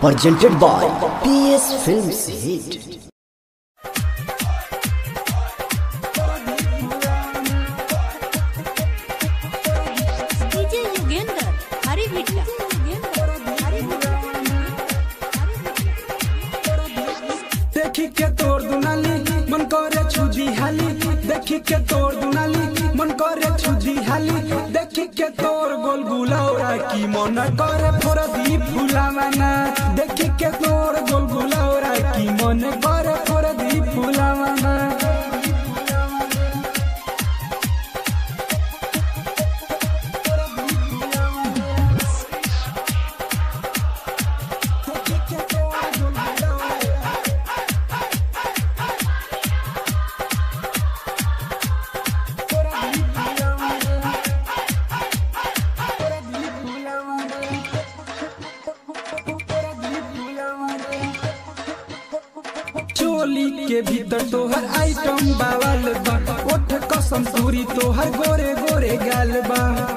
presented by PS Films Hit. देखी के तोड़ दुनाली मन करे छुदी हाली, देखी के तोड़ दुनाली मन करे छुदी हाली, देखी के तोड़ गोल गुलाउरा की मन करे फोरदी फुलावाना, देखी के तोड़ गोल गुलाउरा की मन करे फोरदी फुलावाना। चोली के भीतर तोहर आइटम बावल बा, ओठ कसम पूरी तोहर गोरे गोरे गाल बा।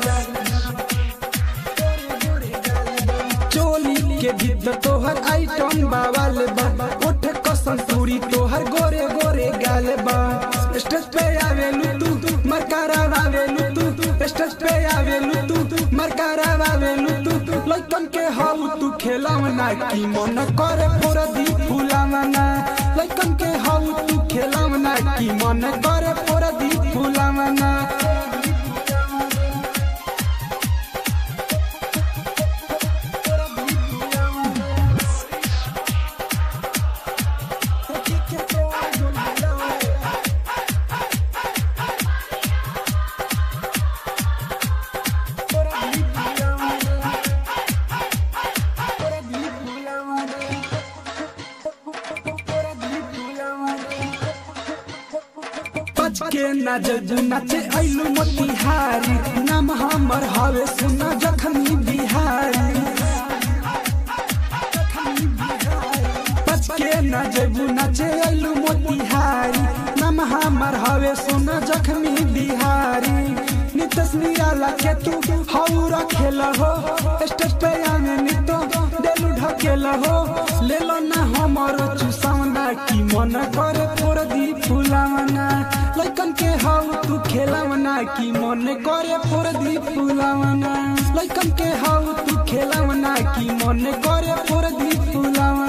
चोली के भीतर तोहर आइटम बावल बा, ओठ कसम पूरी तोहर गोरे गोरे गाल बा। स्टेज पे आवेलू तू मरकारा आवेलू तू, स्टेज पे आवेलू तू मरकारा आवेलू तू, लइकन के हाउ तू खेलावना की मन करे फोरदी फुलावना, लइकन के हाउ तू खेलावना की मन करे फोरदी फुलावना। के नाचू नाचे आइलू मोतिहारी, नाम हमर हवे सुना जखनी बिहारी। के नाचू नाचे आइलू मोतिहारी, नाम हमर हवे सुना जखनी बिहारी। नितस निराला के तू हाउ रखेल हो, स्टेज पे आने नितो देलू ढकेल हो, ले लो ना हमर चुसावना की मन करे फोरदी फुलावना, लइकन के हाउ तू खेलावना की मन करे फोरदी फुलावना, लइकन के हाउ तू खेलावना की मन करे फोरदी फुलावना।